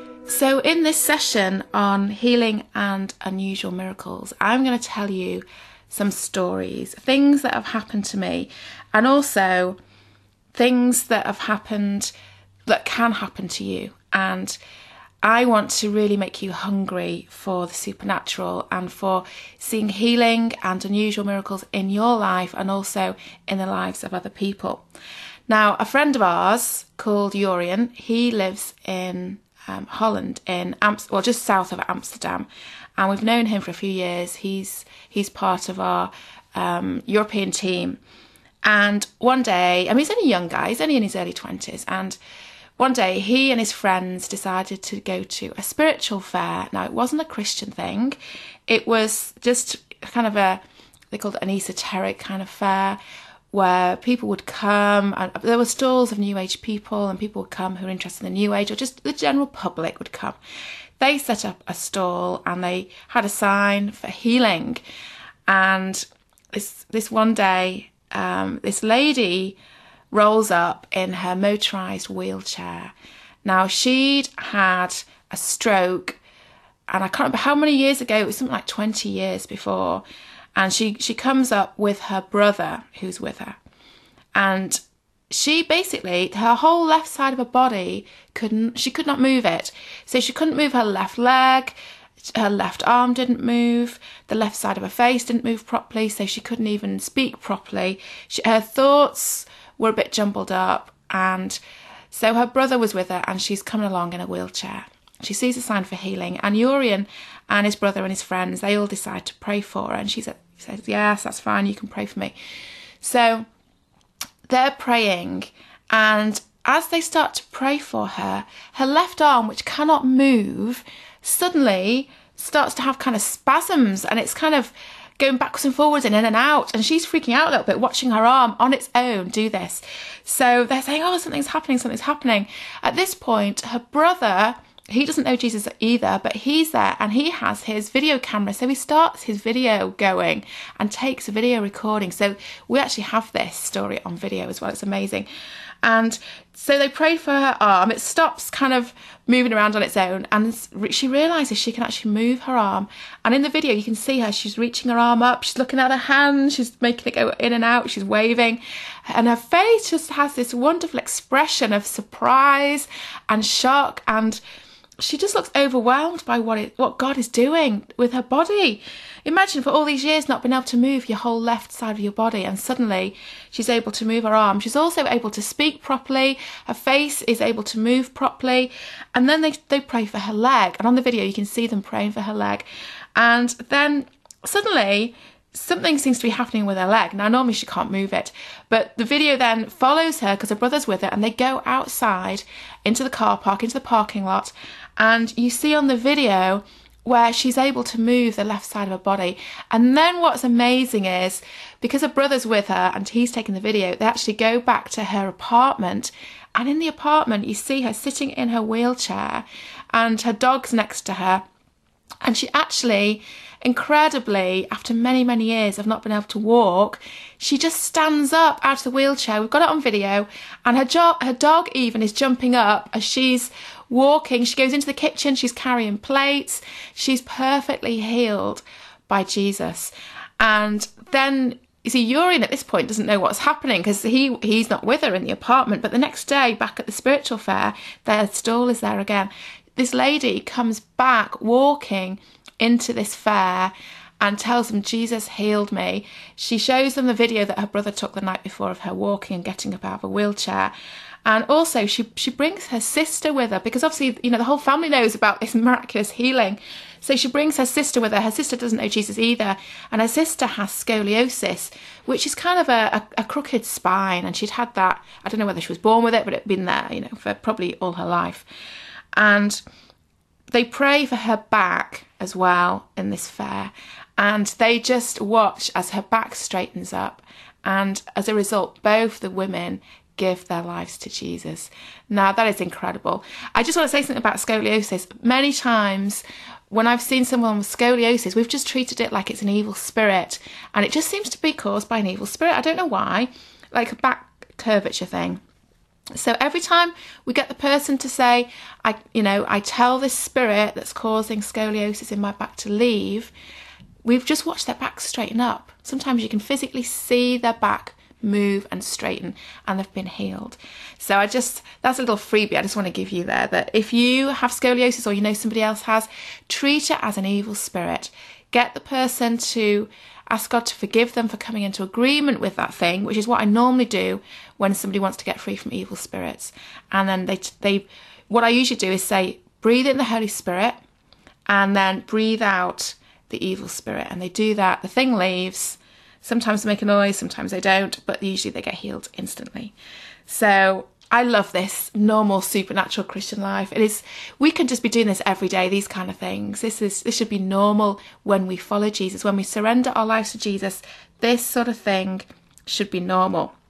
So in this session on healing and unusual miracles, I'm going to tell you some stories, things that have happened to me, and also things that have happened that can happen to you. And I want to really make you hungry for the supernatural and for seeing healing and unusual miracles in your life and also in the lives of other people. Now, a friend of ours called Jurjen, he lives in Holland, in just south of Amsterdam, and we've known him for a few years. He's part of our European team, and one day, he's only a young guy, he's only in his early 20s, and one day he and his friends decided to go to a spiritual fair. Now, it wasn't a Christian thing, it was just kind of they called it an esoteric kind of fair, where people would come, and there were stalls of New Age people, and people would come who were interested in the New Age, or just the general public would come. They set up a stall and they had a sign for healing. And this one day, this lady rolls up in her motorised wheelchair. Now, she'd had a stroke, and I can't remember how many years ago, it was something like 20 years before. And she comes up with her brother who's with her. And she basically, her whole left side of her body, she could not move it. So she couldn't move her left leg, her left arm didn't move, the left side of her face didn't move properly, so she couldn't even speak properly. Her thoughts were a bit jumbled up. And so her brother was with her, and she's coming along in a wheelchair. She sees a sign for healing, and Jurjen and his brother and his friends, they all decide to pray for her. And she says, yes, that's fine, you can pray for me. So they're praying, and as they start to pray for her, her left arm, which cannot move, suddenly starts to have kind of spasms, and it's kind of going backwards and forwards and in and out. And she's freaking out a little bit, watching her arm on its own do this. So they're saying, oh, something's happening. At this point, her brother, he doesn't know Jesus either, but he's there and he has his video camera. So he starts his video going and takes a video recording. So we actually have this story on video as well. It's amazing. And so they prayed for her arm. It stops kind of moving around on its own, and she realises she can actually move her arm. And in the video, you can see her. She's reaching her arm up. She's looking at her hand. She's making it go in and out. She's waving. And her face just has this wonderful expression of surprise and shock, and she just looks overwhelmed by what God is doing with her body. Imagine for all these years not being able to move your whole left side of your body, and suddenly she's able to move her arm. She's also able to speak properly. Her face is able to move properly. And then they pray for her leg. And on the video, you can see them praying for her leg. And then suddenly something seems to be happening with her leg. Now, normally she can't move it, but the video then follows her because her brother's with her, and they go outside into the car park, into the parking lot. And you see on the video where she's able to move the left side of her body. And then what's amazing is, because her brother's with her and he's taking the video, they actually go back to her apartment. And in the apartment, you see her sitting in her wheelchair and her dog's next to her. And she actually, incredibly, after many, many years of not being able to walk, she just stands up out of the wheelchair. We've got it on video. And her dog even is jumping up as she's walking. She goes into the kitchen. She's carrying plates. She's perfectly healed by Jesus. And then, you see, Jurjen at this point doesn't know what's happening because he's not with her in the apartment. But the next day, back at the spiritual fair, their stall is there again. This lady comes back walking into this fair and tells them, Jesus healed me. She shows them the video that her brother took the night before of her walking and getting up out of a wheelchair. And also she brings her sister with her, because obviously, the whole family knows about this miraculous healing. So she brings her sister with her. Her sister doesn't know Jesus either. And her sister has scoliosis, which is kind of a crooked spine. And she'd had that, I don't know whether she was born with it, but it'd been there, for probably all her life. And they pray for her back as well in this fair. And they just watch as her back straightens up. And as a result, both the women give their lives to Jesus. Now, that is incredible. I just want to say something about scoliosis. Many times when I've seen someone with scoliosis, we've just treated it like it's an evil spirit. And it just seems to be caused by an evil spirit. I don't know why. Like a back curvature thing. So every time we get the person to say, I tell this spirit that's causing scoliosis in my back to leave, we've just watched their back straighten up. Sometimes you can physically see their back move and straighten, and they've been healed. So that's a little freebie I just want to give you there, that if you have scoliosis or you know somebody else has, treat it as an evil spirit. Get the person to ask God to forgive them for coming into agreement with that thing, which is what I normally do when somebody wants to get free from evil spirits. And then what I usually do is say, breathe in the Holy Spirit and then breathe out the evil spirit. And they do that, the thing leaves. Sometimes they make a noise, sometimes they don't, but usually they get healed instantly. So I love this normal supernatural Christian life. We can just be doing this every day, these kind of things. This should be normal when we follow Jesus, when we surrender our lives to Jesus. This sort of thing should be normal.